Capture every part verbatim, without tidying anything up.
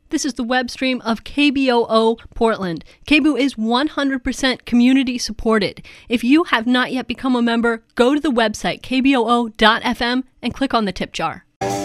This is the web stream of K B O O Portland. K B O O is one hundred percent community supported. If you have not yet become a member, go to the website k b o o dot f m and click on the tip jar.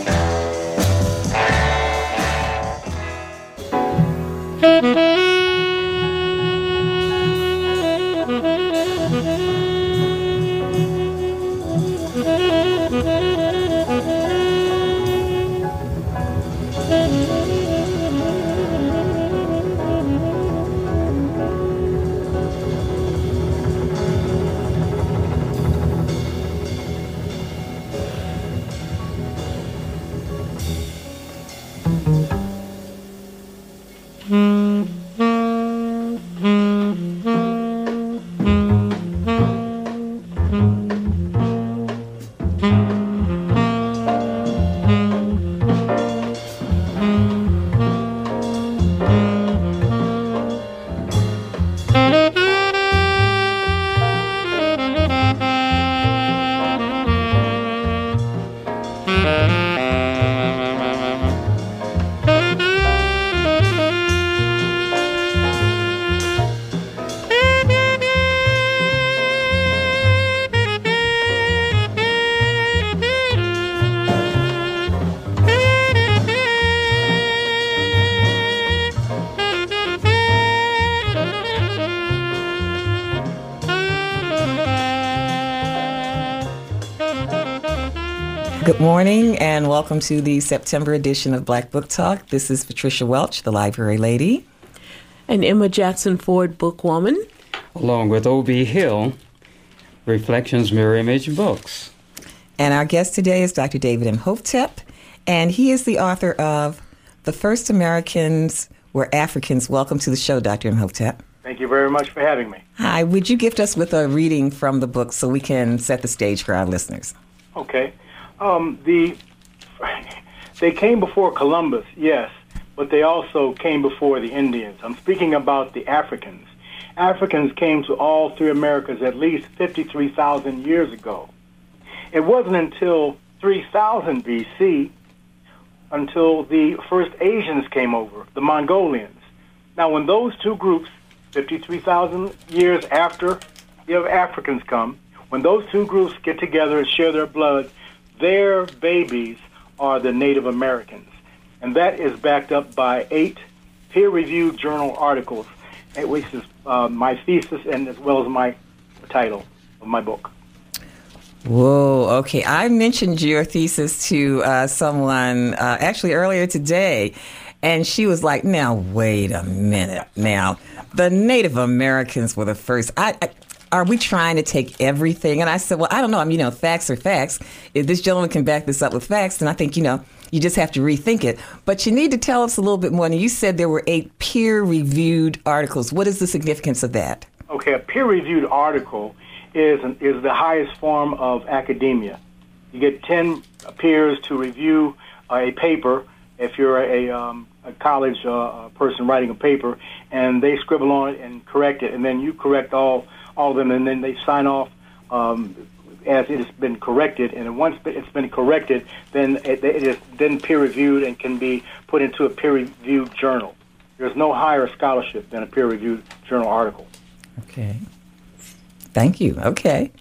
Good morning and welcome to the September edition of Black Book Talk. This is Patricia Welch, the library lady. And Emma Jackson Ford, bookwoman. Along with O B. Hill, Reflections Mirror Image Books. And our guest today is Doctor David Imhotep, and he is the author of The First Americans Were Africans. Welcome to the show, Doctor Imhotep. Thank you very much for having me. Hi. Would you gift us with a reading from the book so we can set the stage for our listeners? Okay. Um, the they came before Columbus, yes, but they also came before the Indians. I'm speaking about the Africans. Africans came to all three Americas at least fifty-three thousand years ago. It wasn't until three thousand B C until the first Asians came over, the Mongolians. Now, when those two groups, fifty-three thousand years after the Africans come, when those two groups get together and share their blood, their babies are the Native Americans. And that is backed up by eight peer-reviewed journal articles, which is uh, my thesis and as well as my title of my book. Whoa, okay. I mentioned your thesis to uh, someone uh, actually earlier today, and she was like, now, wait a minute. Now, the Native Americans were the first. I, I Are we trying to take everything? And I said, well, I don't know. I mean, you know, facts are facts. If this gentleman can back this up with facts, then I think, you know, you just have to rethink it. But you need to tell us a little bit more. And you said there were eight peer-reviewed articles. What is the significance of that? Okay, a peer-reviewed article is an, is the highest form of academia. You get ten peers to review uh, a paper if you're a, um, a college uh, person writing a paper, and they scribble on it and correct it, and then you correct all all of them, and then they sign off um, as it has been corrected. And once it's been corrected, then it, it is then peer-reviewed and can be put into a peer-reviewed journal. There's no higher scholarship than a peer-reviewed journal article. Okay. Thank you. Okay.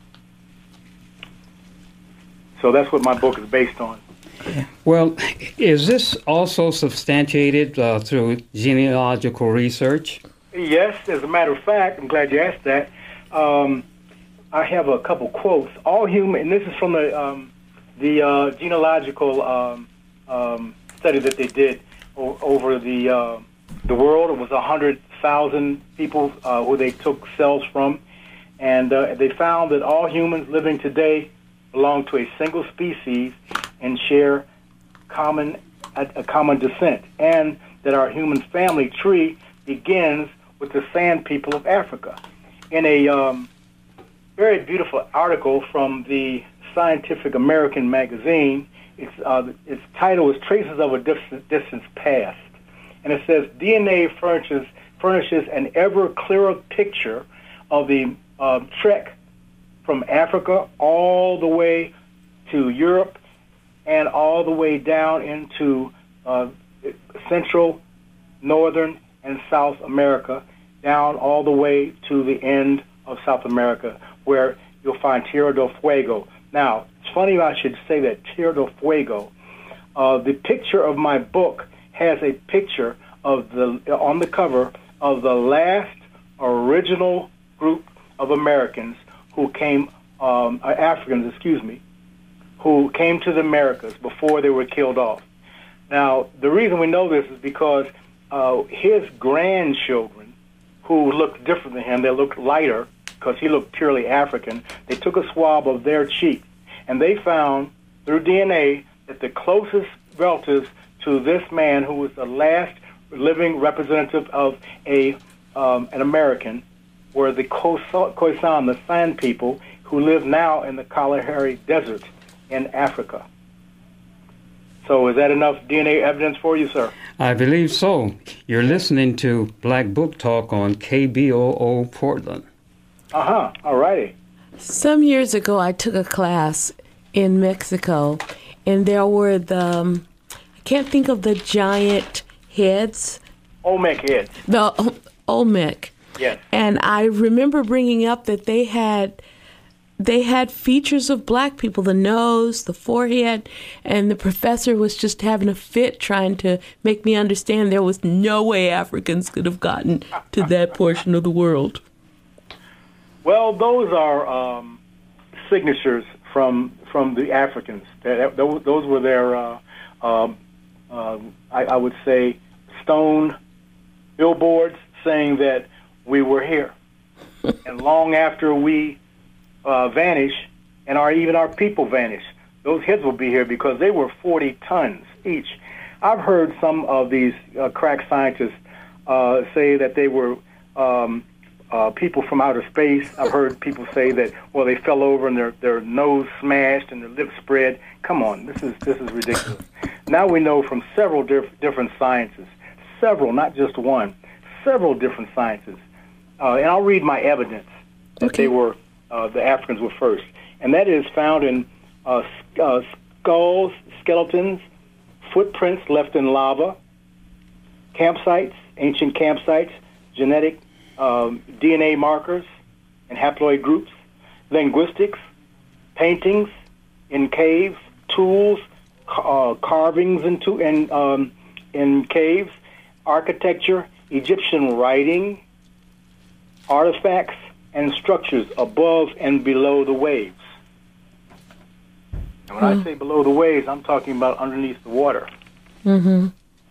So that's what my book is based on. Well, is this also substantiated uh, through genealogical research? Yes, as a matter of fact, I'm glad you asked that. Um, I have a couple quotes. All human, and this is from the um, the uh, genealogical um, um, study that they did o- over the uh, the world. It was a hundred thousand people uh, who they took cells from, and uh, they found that all humans living today belong to a single species and share common a, a common descent, and that our human family tree begins with the Sand People of Africa. In a um, very beautiful article from the Scientific American magazine, its, uh, its title is Traces of a Distant, Distant Past. And it says, D N A furnishes, furnishes an ever clearer picture of the uh, trek from Africa all the way to Europe and all the way down into uh, Central, Northern, and South America, down all the way to the end of South America, where you'll find Tierra del Fuego. Now, it's funny I should say that, Tierra del Fuego. Uh, the picture of my book has a picture of the on the cover of the last original group of Americans who came, um, uh, Africans, excuse me, who came to the Americas before they were killed off. Now, the reason we know this is because uh, his grandchildren, who looked different than him, they looked lighter because he looked purely African, they took a swab of their cheek, and they found through D N A that the closest relatives to this man, who was the last living representative of a um, an American, were the Khoisan, the San people, who live now in the Kalahari Desert in Africa. So is that enough D N A evidence for you, sir? I believe so. You're listening to Black Book Talk on K B O O Portland. Uh-huh. All righty. Some years ago, I took a class in Mexico, and there were the, um, I can't think of the giant heads. Olmec heads. The um, Olmec. Yes. And I remember bringing up that they had they had features of black people, the nose, the forehead, and the professor was just having a fit trying to make me understand there was no way Africans could have gotten to that portion of the world. Well, those are um, signatures from from the Africans. That, those, those were their, uh, um, uh, I, I would say, stone billboards saying that we were here. And long after we uh, vanish, and our even our people vanish, those heads will be here because they were forty tons each. I've heard some of these uh, crack scientists uh, say that they were um, uh, people from outer space. I've heard people say that, well, they fell over and their, their nose smashed and their lips spread. Come on, this is this is ridiculous. Now we know from several diff- different sciences, several, not just one, several different sciences. Uh, and I'll read my evidence that Okay. they were, uh, the Africans were first. And that is found in uh, uh, skulls, skeletons, footprints left in lava, campsites, ancient campsites, genetic um, D N A markers and haploid groups, linguistics, paintings in caves, tools, uh, carvings into in um, in caves, architecture, Egyptian writing, artifacts, and structures above and below the waves. And when Hmm. I say below the waves, I'm talking about underneath the water. Mm-hmm.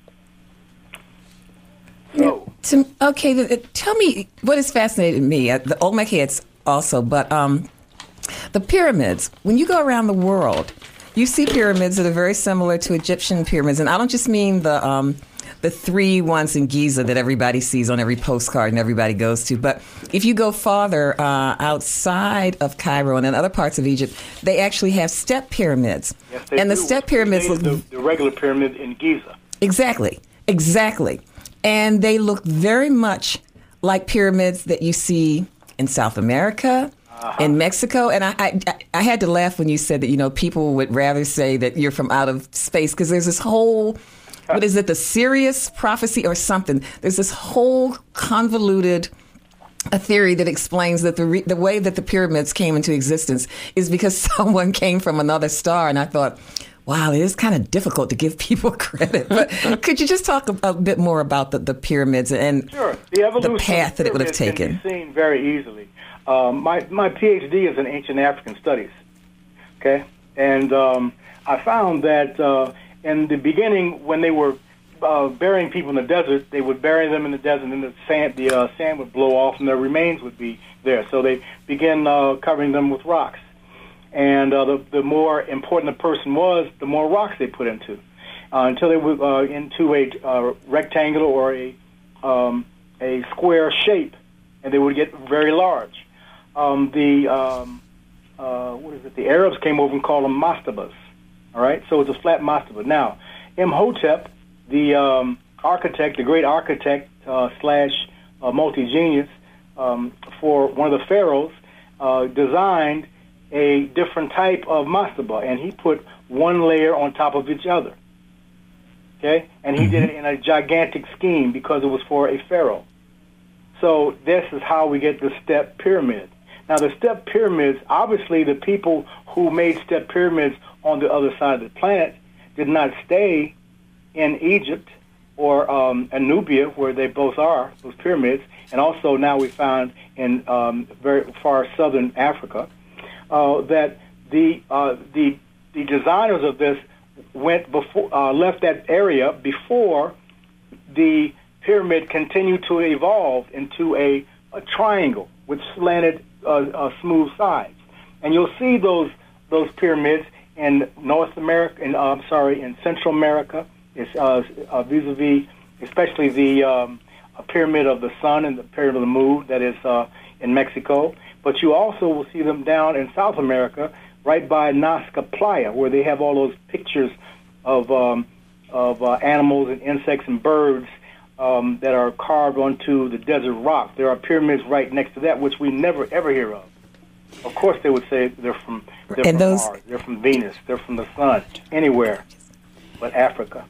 So, To, okay, th- th- tell me what has fascinated me. Uh, the Olmec heads also, but um, the pyramids. When you go around the world, you see pyramids that are very similar to Egyptian pyramids, and I don't just mean the um, the three ones in Giza that everybody sees on every postcard and everybody goes to. But if you go farther uh, outside of Cairo and in other parts of Egypt, they actually have step pyramids, yes, they and the do. step pyramids look the, the regular pyramid in Giza. Exactly, exactly. And they look very much like pyramids that you see in South America, uh-huh. in Mexico. And I, I, I had to laugh when you said that, you know, people would rather say that you're from out of space because there's this whole, what is it, the Sirius prophecy or something? There's this whole convoluted a theory that explains that the re- the way that the pyramids came into existence is because someone came from another star. And I thought, wow, it is kind of difficult to give people credit. But could you just talk a, a bit more about the, the pyramids and sure. the, evolution the path that it would have taken? Can be seen very easily. Um, my my PhD is in ancient African studies. Okay, and um, I found that uh, in the beginning, when they were uh, burying people in the desert, they would bury them in the desert, and the sand the uh, sand would blow off, and their remains would be there. So they began uh, covering them with rocks. And uh, the, the more important the person was, the more rocks they put into, uh, until they were uh, into a uh, rectangular or a um, a square shape, and they would get very large. Um, the um, uh, what is it? The Arabs came over and called them mastabas. All right, so it's a flat mastaba. Now, Imhotep, the um, architect, the great architect uh, slash uh, multi-genius um, for one of the pharaohs, uh, designed a different type of mastaba, and he put one layer on top of each other. Okay, and he mm-hmm. did it in a gigantic scheme because it was for a pharaoh. So this is how we get the step pyramid. Now, the step pyramids, obviously the people who made step pyramids on the other side of the planet did not stay in Egypt or um, Nubia, where they both are, those pyramids, and also now we found in um, very far southern Africa, uh, that the, uh, the, the designers of this went before, uh, left that area before the pyramid continued to evolve into a, a triangle with slanted, uh, uh, smooth sides, and you'll see those those pyramids in North America, in uh, I'm sorry, in Central America. It's uh, uh, vis-a-vis, especially the um, pyramid of the sun and the pyramid of the moon that is uh, in Mexico. But you also will see them down in South America, right by Nazca Playa, where they have all those pictures of um, of uh, animals and insects and birds um, that are carved onto the desert rock. There are pyramids right next to that, which we never ever hear of. Of course, they would say they're from they're and from those... Mars, they're from Venus, they're from the sun, anywhere but Africa.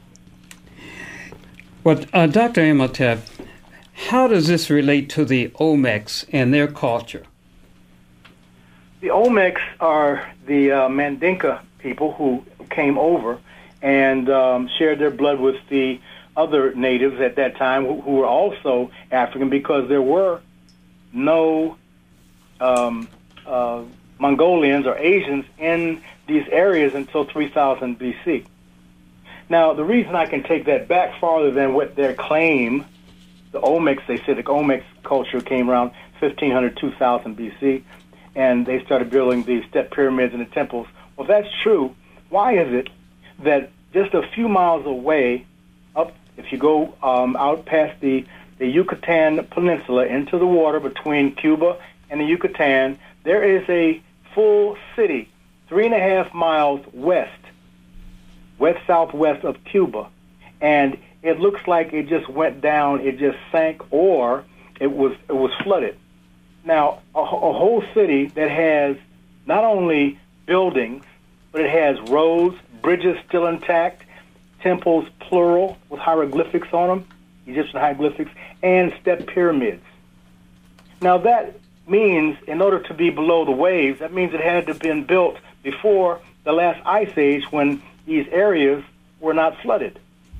Well, uh, Doctor Imhotep, how does this relate to the Olmecs and their culture? The Olmecs are the uh, Mandinka people who came over and um, shared their blood with the other natives at that time who, who were also African, because there were no um, uh, Mongolians or Asians in these areas until three thousand B C. Now, the reason I can take that back farther than what their claim, the Olmecs, they said the Olmecs culture came around fifteen hundred, two thousand B C, and they started building these step pyramids and the temples. Well, if that's true, why is it that just a few miles away, up if you go um, out past the, the Yucatan Peninsula into the water between Cuba and the Yucatan, there is a full city three and a half miles west, west-southwest of Cuba, and it looks like it just went down, it just sank, or it was it was flooded. Now, a, a whole city that has not only buildings, but it has roads, bridges still intact, temples plural with hieroglyphics on them, Egyptian hieroglyphics, and step pyramids. Now that means, in order to be below the waves, that means it had to have been built before the last ice age when these areas were not flooded.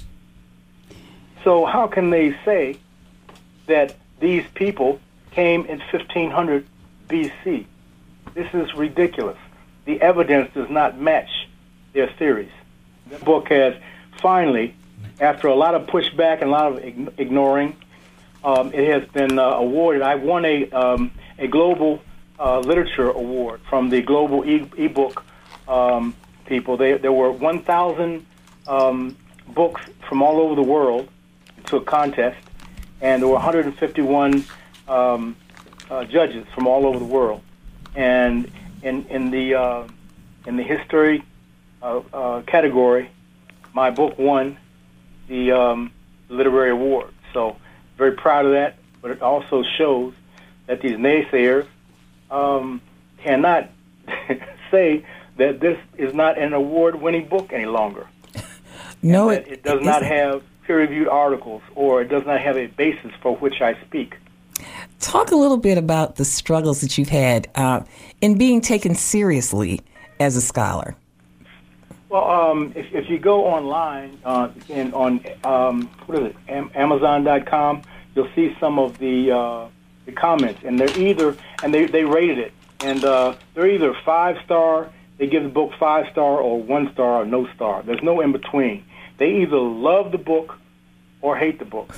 So how can they say that these people came in fifteen hundred B C? This is ridiculous. The evidence does not match their theories. The book has finally, after a lot of pushback and a lot of ign- ignoring, um, it has been uh, awarded. I won a um, a global uh, literature award from the global e- ebook um, people. They, there were one thousand um, books from all over the world to a contest, and there were one hundred fifty-one um, uh, judges from all over the world. And in in the uh, in the history uh, uh, category, my book won the um, literary award. So very proud of that. But it also shows that these naysayers um, cannot say that this is not an award-winning book any longer. No, it, it does it not isn't. have peer-reviewed articles, or it does not have a basis for which I speak. Talk a little bit about the struggles that you've had uh, in being taken seriously as a scholar. Well, um, if, if you go online uh, in, on um, what is it, Am- Amazon dot com, you'll see some of the uh, the comments, and they're either and they, they rated it, and uh, they're either five star, they give the book five star, or one star, or no star. There's no in between. They either love the book or hate the book.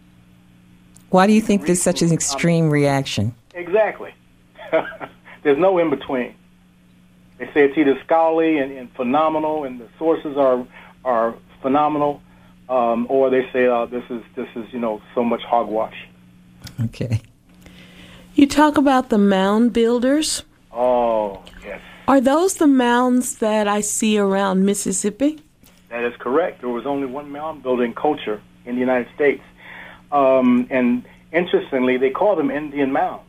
Why do you think there's such an extreme reaction? Exactly. There's no in between. They say it's either scholarly and, and phenomenal, and the sources are are phenomenal, um, or they say uh, this is this is you know so much hogwash. Okay. You talk about the mound builders. Oh yes, Are those the mounds that I see around Mississippi? that is correct. There was only one mound building culture in the United States, um, and interestingly, they call them Indian mounds.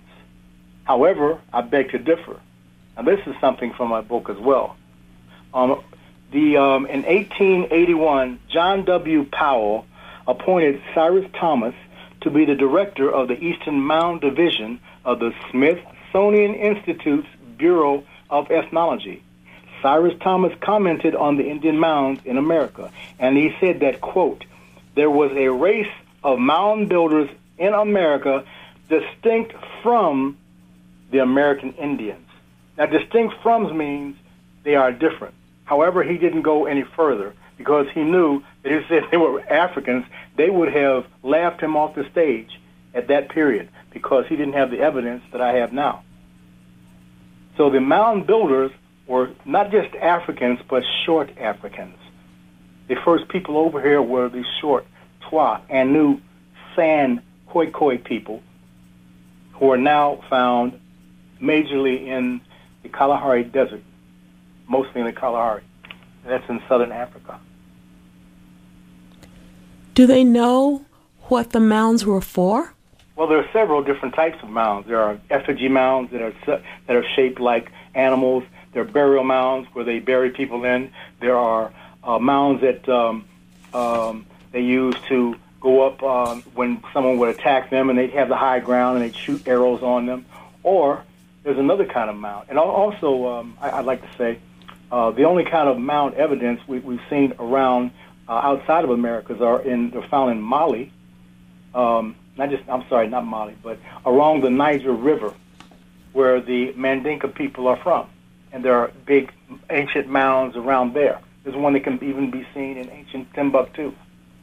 However, I beg to differ. Now, this is something from my book as well. Um, the um, in eighteen eighty-one, John W. Powell appointed Cyrus Thomas to be the director of the Eastern Mound Division of the Smithsonian Institute's Bureau of Ethnology. Cyrus Thomas commented on the Indian mounds in America, and he said that, quote, there was a race of mound builders in America distinct from the American Indians. Now, distinct from means they are different. However, he didn't go any further because he knew that if he said they were Africans, they would have laughed him off the stage at that period because he didn't have the evidence that I have now. So the mound builders were not just Africans, but short Africans. The first people over here were the short Twa and New San Khoi Khoi people, who are now found majorly in the Kalahari Desert, mostly in the Kalahari. That's in southern Africa. Do they know what the mounds were for? Well, there are several different types of mounds. There are effigy mounds that are that are shaped like animals. There are burial mounds where they bury people in. There are uh, mounds that um, um, they use to go up um, when someone would attack them, and they'd have the high ground and they'd shoot arrows on them. Or there's another kind of mound. And also, um, I, I'd like to say, uh, the only kind of mound evidence we, we've seen around uh, outside of Americas are in they're found in Mali. Um, not just I'm sorry, not Mali, but along the Niger River, where the Mandinka people are from. And there are big ancient mounds around there. There's one that can even be seen in ancient Timbuktu.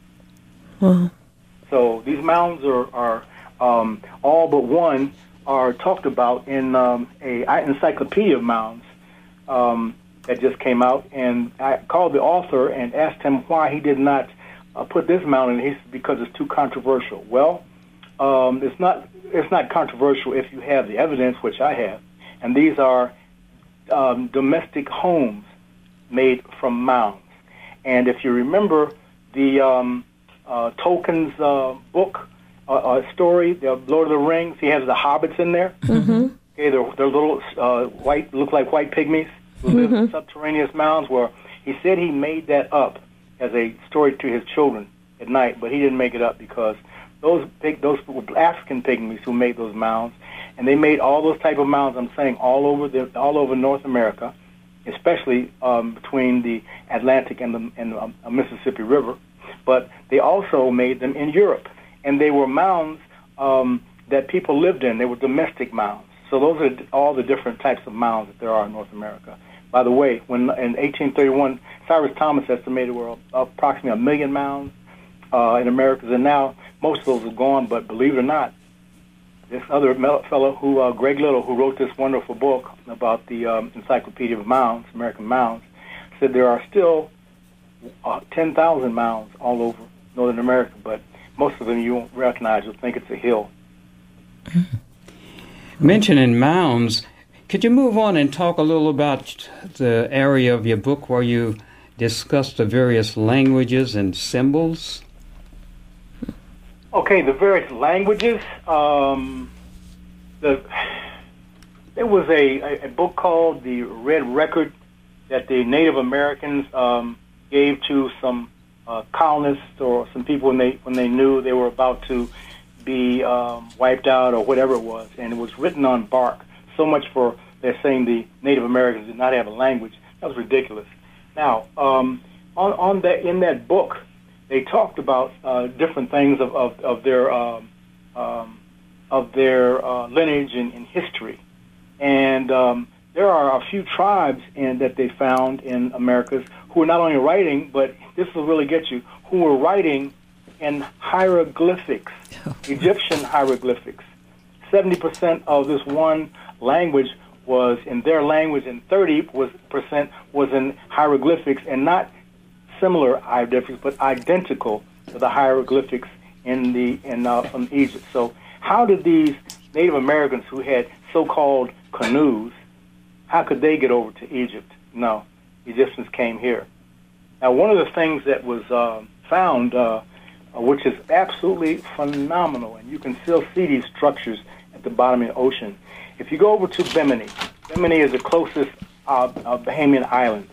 Wow. So these mounds are, are um, all but one are talked about in um, a encyclopedia of mounds um, that just came out. And I called the author and asked him why he did not uh, put this mound in. He said because it's too controversial. Well, um, it's not. It's not controversial if you have the evidence, which I have. And these are Um, domestic homes made from mounds. And if you remember the um, uh, Tolkien's uh, book, uh, uh, story, the Lord of the Rings, he has the hobbits in there. Mm-hmm. Okay, they're, they're little uh, white, look like white pygmies who live in subterraneous mounds. Where he said he made that up as a story to his children at night, but he didn't make it up because those pig, those were African pygmies who made those mounds. And they made all those type of mounds, I'm saying, all over the all over North America, especially um, between the Atlantic and the, and the um, Mississippi River. But they also made them in Europe. And they were mounds um, that people lived in. They were domestic mounds. So those are all the different types of mounds that there are in North America. By the way, when in eighteen thirty-one, Cyrus Thomas estimated there were approximately a million mounds uh, in America. And now most of those are gone, but believe it or not, this other fellow, who uh, Greg Little, who wrote this wonderful book about the um, Encyclopedia of Mounds, American Mounds, said there are still uh, ten thousand mounds all over Northern America, but most of them you won't recognize. You'll think it's a hill. Mentioning mounds, could you move on and talk a little about the area of your book where you discuss the various languages and symbols? Okay, the various languages. Um, the there was a, a book called The Red Record that the Native Americans um, gave to some uh, colonists or some people when they when they knew they were about to be um, wiped out or whatever it was, and it was written on bark. So much for they're saying the Native Americans did not have a language. That was ridiculous. Now, um, on on that in that book, they talked about uh, different things of, of, of their um, um, of their uh, lineage and, and history, and um, there are a few tribes in, that they found in Americas who were not only writing, but this will really get you, who were writing in hieroglyphics, Egyptian hieroglyphics. Seventy percent of this one language was in their language, and thirty percent was in hieroglyphics, and not similar hieroglyphics, but identical to the hieroglyphics in the in uh, from Egypt. So, how did these Native Americans who had so-called canoes, how could they get over to Egypt? No, Egyptians came here. Now, one of the things that was uh, found, uh, which is absolutely phenomenal, and you can still see these structures at the bottom of the ocean. If you go over to Bimini, Bimini is the closest uh, uh, Bahamian island.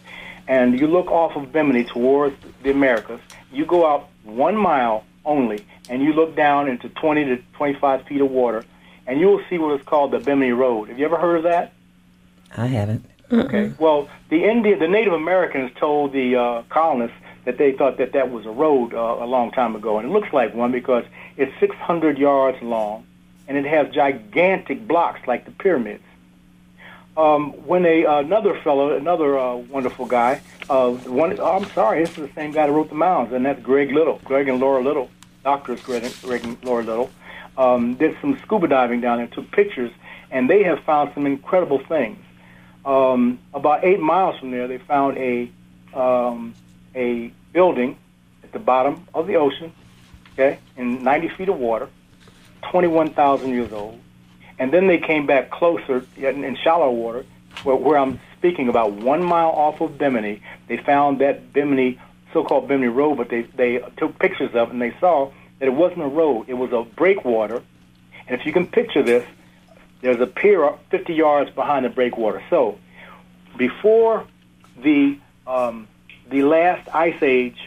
and you look off of Bimini towards the Americas, you go out one mile only, and you look down into twenty to twenty-five feet of water, and you will see what is called the Bimini Road. Have you ever heard of that? I haven't. Okay. Well, the Indian, the Native Americans told the uh, colonists that they thought that that was a road uh, a long time ago, and it looks like one because it's six hundred yards long, and it has gigantic blocks like the pyramids. Um, when a uh, another fellow, another uh, wonderful guy, uh, one, oh, I'm sorry, this is the same guy that wrote the mounds, and that's Greg Little, Greg and Laura Little, doctors Greg and, Greg and Laura Little, um, did some scuba diving down there, took pictures, and they have found some incredible things. Um, about eight miles from there, they found a um, a building at the bottom of the ocean, okay, in ninety feet of water, twenty-one thousand years old. And then they came back closer in, in shallow water, where, where I'm speaking about one mile off of Bimini. They found that Bimini, so-called Bimini Road, but they, they took pictures of it, and they saw that it wasn't a road. It was a breakwater. And if you can picture this, there's a pier fifty yards behind the breakwater. So before the um, the last ice age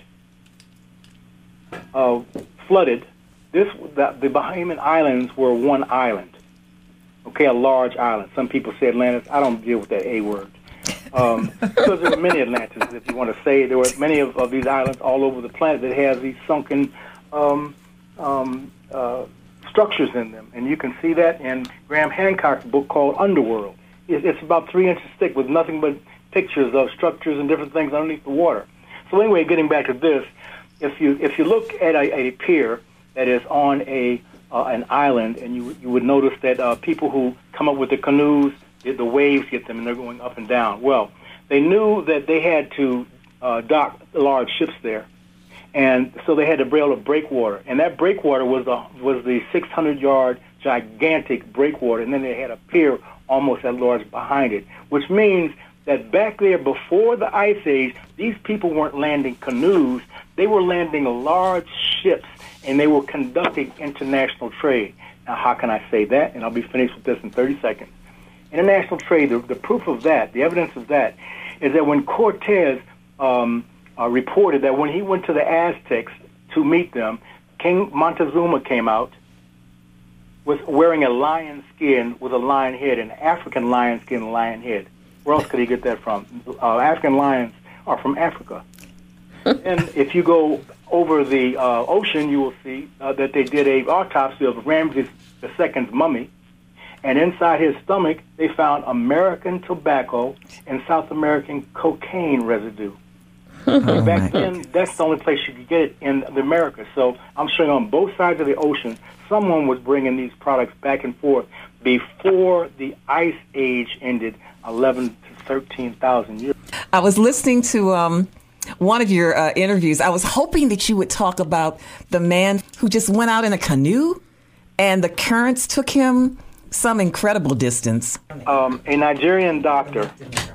uh, flooded, this the, the Bahamian Islands were one island. Okay, a large island. Some people say Atlantis. I don't deal with that A word. Um, because there were many Atlantis, if you want to say. There were many of, of these islands all over the planet that has these sunken um, um, uh, structures in them. And you can see that in Graham Hancock's book called Underworld. It, it's about three inches thick with nothing but pictures of structures and different things underneath the water. So anyway, getting back to this, if you if you look at a, a pier that is on a uh, an island, and you you would notice that uh, people who come up with the canoes, the, the waves get them, and they're going up and down. Well, they knew that they had to uh, dock large ships there, and so they had to build a breakwater, and that breakwater was the was the six hundred yard gigantic breakwater, and then they had a pier almost as large behind it, which means that back there before the Ice Age, these people weren't landing canoes, they were landing large ships, and they were conducting international trade. Now, how can I say that? And I'll be finished with this in thirty seconds. International trade, the, the proof of that, the evidence of that, is that when Cortez um, uh, reported that when he went to the Aztecs to meet them, King Montezuma came out was wearing a lion skin with a lion head, an African lion skin and lion head. Where else could he get that from? Uh, African lions are from Africa. And if you go over the uh, ocean, you will see uh, that they did a autopsy of Ramses the Second's mummy, and inside his stomach they found American tobacco and South American cocaine residue. Oh, back then, that's the only place you could get it in the Americas. So I'm showing on both sides of the ocean, someone was bringing these products back and forth before the Ice Age ended, eleven to thirteen thousand years. I was listening to um, one of your uh, interviews. I was hoping that you would talk about the man who just went out in a canoe and the currents took him some incredible distance. Um, a Nigerian doctor,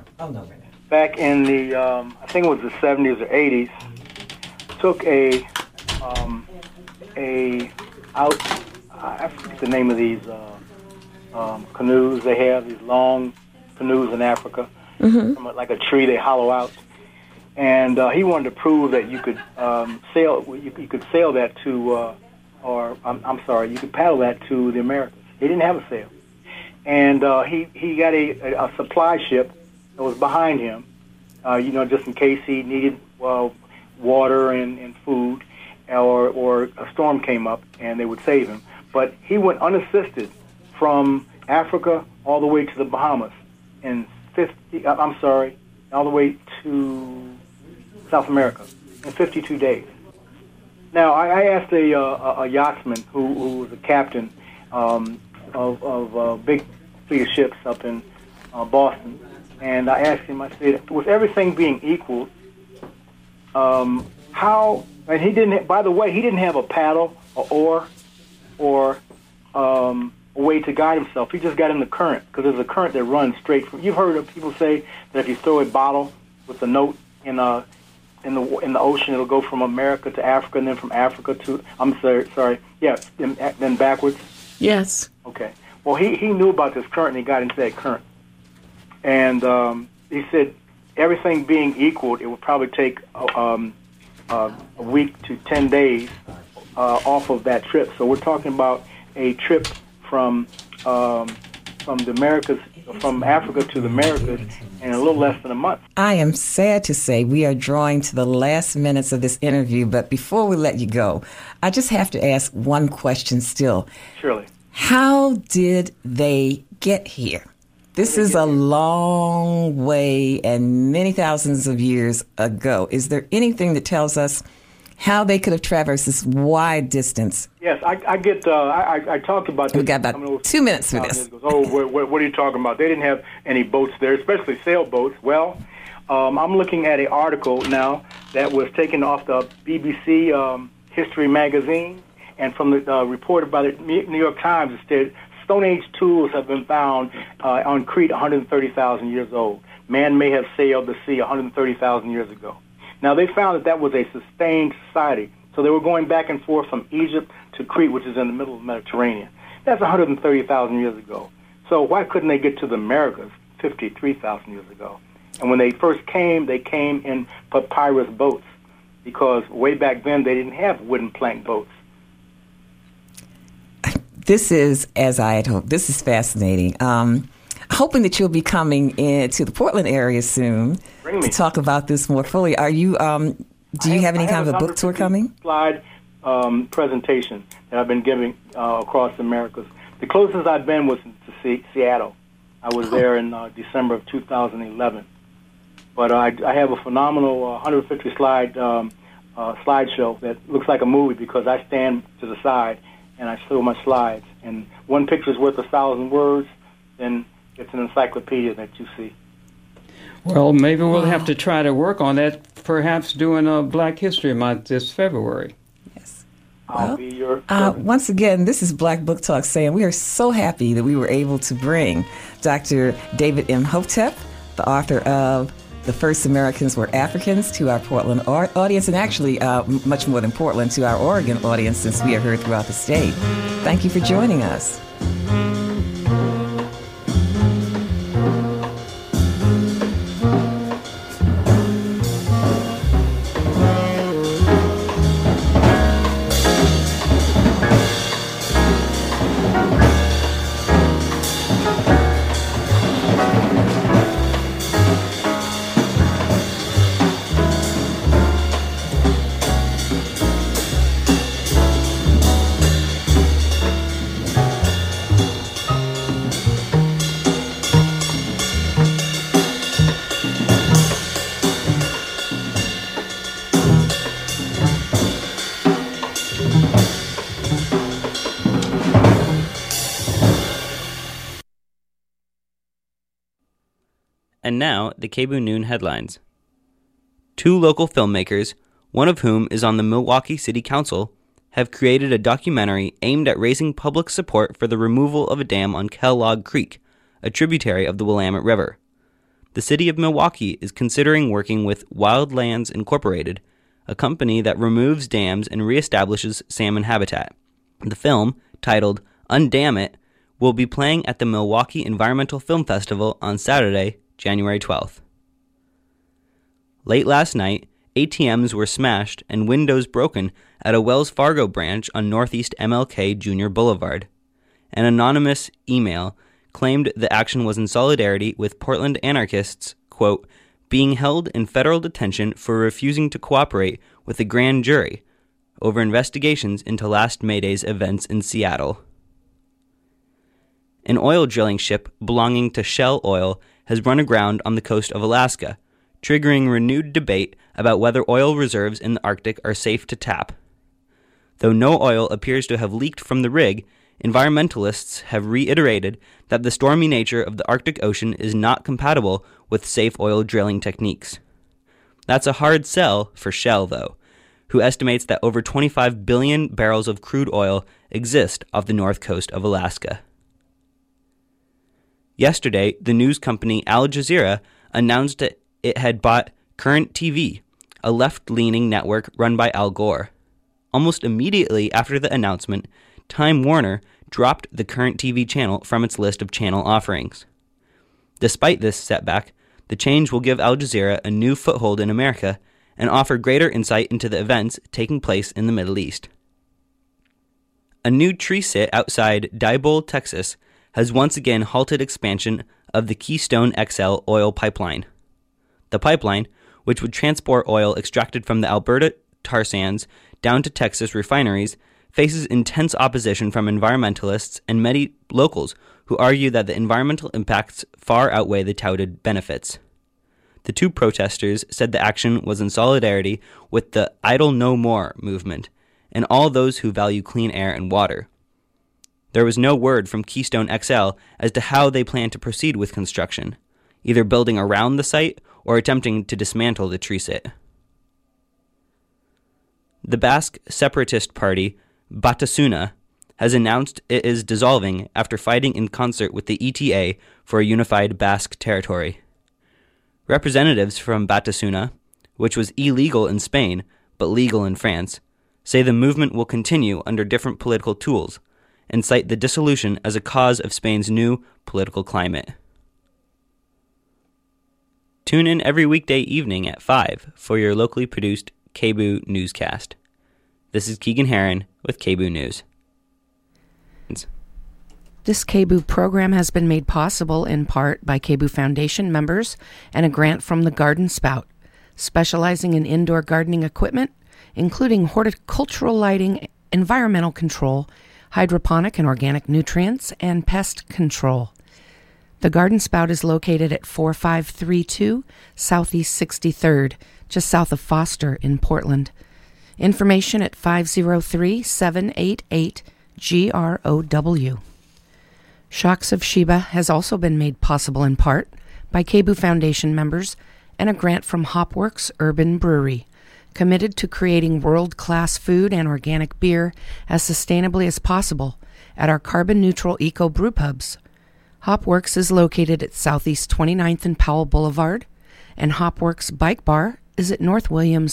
back in the, um, I think it was the seventies or eighties, took a, um, a out, I forget the name of these uh, um, canoes they have, these long canoes in Africa, mm-hmm. from a, like a tree they hollow out. And uh, he wanted to prove that you could um, sail, you, you could sail that to, uh, or I'm, I'm sorry, you could paddle that to the Americas. He didn't have a sail. And uh, he, he got a, a, a supply ship that was behind him, uh, you know, just in case he needed uh, water and, and food, or, or a storm came up and they would save him. But he went unassisted from Africa all the way to the Bahamas in fifty, I'm sorry, all the way to South America in fifty-two days. Now, I, I asked a, uh, a yachtsman who, who was a captain um, of, of a big fleet of ships up in uh, Boston, and I asked him, I said, with everything being equal, um, how, and he didn't, by the way, he didn't have a paddle, or oar, or um, a way to guide himself. He just got in the current, because there's a current that runs straight from, you've heard of people say that if you throw a bottle with a note in a, in the in the ocean, it'll go from America to Africa, and then from Africa to, I'm sorry, sorry, yeah, then, then backwards? Yes. Okay. Well, he, he knew about this current, and he got into that current. And um, he said, everything being equal, it would probably take um, uh, a week to ten days uh, off of that trip. So we're talking about a trip from um, from the Americas, from Africa to the Americas, in a little less than a month. I am sad to say we are drawing to the last minutes of this interview, but before we let you go, I just have to ask one question still. Surely. How did they get here? This is a long way and many thousands of years ago. Is there anything that tells us how they could have traversed this wide distance? Yes, I, I get. Uh, I, I talked about this. We got about I mean, two minutes for this. Goes, oh, what, what, what are you talking about? They didn't have any boats there, especially sailboats. Well, um, I'm looking at an article now that was taken off the B B C um, History magazine, and from the uh, reported by the New York Times, it said Stone Age tools have been found uh, on Crete one hundred thirty thousand years old. Man may have sailed the sea one hundred thirty thousand years ago. Now, they found that that was a sustained society. So they were going back and forth from Egypt to Crete, which is in the middle of the Mediterranean. That's one hundred thirty thousand years ago. So why couldn't they get to the Americas fifty-three thousand years ago? And when they first came, they came in papyrus boats, because way back then they didn't have wooden plank boats. This is, as I had hoped, this is fascinating. Um, hoping that you'll be coming into the Portland area soon to talk about this more fully. Are you? Um, do you have, have any kind of a book tour coming? Slide um, presentation that I've been giving uh, across the Americas. The closest I've been was to C- Seattle. I was oh. there in uh, December of two thousand eleven. But uh, I, I have a phenomenal uh, one hundred fifty slide um, uh, slideshow that looks like a movie, because I stand to the side and I show my slides. And one picture is worth a thousand words, then it's an encyclopedia that you see. Well, maybe we'll have to try to work on that, perhaps doing a Black History Month this February. Yes. I'll well, be your uh, once again, this is Black Book Talk saying we are so happy that we were able to bring Doctor David Imhotep, the author of The First Americans Were Africans, to our Portland audience, and actually uh, much more than Portland, to our Oregon audience, since we are heard throughout the state. Thank you for joining us. And now, the K B O O Noon headlines. Two local filmmakers, one of whom is on the Milwaukee City Council, have created a documentary aimed at raising public support for the removal of a dam on Kellogg Creek, a tributary of the Willamette River. The city of Milwaukee is considering working with Wildlands Incorporated, a company that removes dams and reestablishes salmon habitat. The film, titled Undam It, will be playing at the Milwaukee Environmental Film Festival on Saturday, January twelfth. Late last night, A T Ms were smashed and windows broken at a Wells Fargo branch on Northeast M L K Junior Boulevard. An anonymous email claimed the action was in solidarity with Portland anarchists, quote, being held in federal detention for refusing to cooperate with the grand jury over investigations into last May Day's events in Seattle. An oil drilling ship belonging to Shell Oil has run aground on the coast of Alaska, triggering renewed debate about whether oil reserves in the Arctic are safe to tap. Though no oil appears to have leaked from the rig, environmentalists have reiterated that the stormy nature of the Arctic Ocean is not compatible with safe oil drilling techniques. That's a hard sell for Shell, though, who estimates that over twenty-five billion barrels of crude oil exist off the north coast of Alaska. Yesterday, the news company Al Jazeera announced that it had bought Current T V, a left-leaning network run by Al Gore. Almost immediately after the announcement, Time Warner dropped the Current T V channel from its list of channel offerings. Despite this setback, the change will give Al Jazeera a new foothold in America and offer greater insight into the events taking place in the Middle East. A new tree sit outside Diboll, Texas, has once again halted expansion of the Keystone X L oil pipeline. The pipeline, which would transport oil extracted from the Alberta tar sands down to Texas refineries, faces intense opposition from environmentalists and many locals who argue that the environmental impacts far outweigh the touted benefits. The two protesters said the action was in solidarity with the Idle No More movement and all those who value clean air and water. There was no word from Keystone X L as to how they plan to proceed with construction, either building around the site or attempting to dismantle the tree sit. The Basque separatist party, Batasuna, has announced it is dissolving after fighting in concert with the E T A for a unified Basque territory. Representatives from Batasuna, which was illegal in Spain but legal in France, say the movement will continue under different political tools and cite the dissolution as a cause of Spain's new political climate. Tune in every weekday evening at five for your locally produced K B U newscast. This is Keegan Herron with K B U News. This K B U program has been made possible in part by K B U Foundation members and a grant from the Garden Spout, specializing in indoor gardening equipment, including horticultural lighting, environmental control, hydroponic and organic nutrients, and pest control. The Garden Spout is located at four five three two Southeast sixty-third, just south of Foster in Portland. Information at five oh three, seven eight eight, G R O W. Shocks of Sheba has also been made possible in part by K B U Foundation members and a grant from Hopworks Urban Brewery, committed to creating world-class food and organic beer as sustainably as possible at our carbon-neutral eco-brew pubs. Hopworks is located at Southeast twenty-ninth and Powell Boulevard, and Hopworks Bike Bar is at North Williams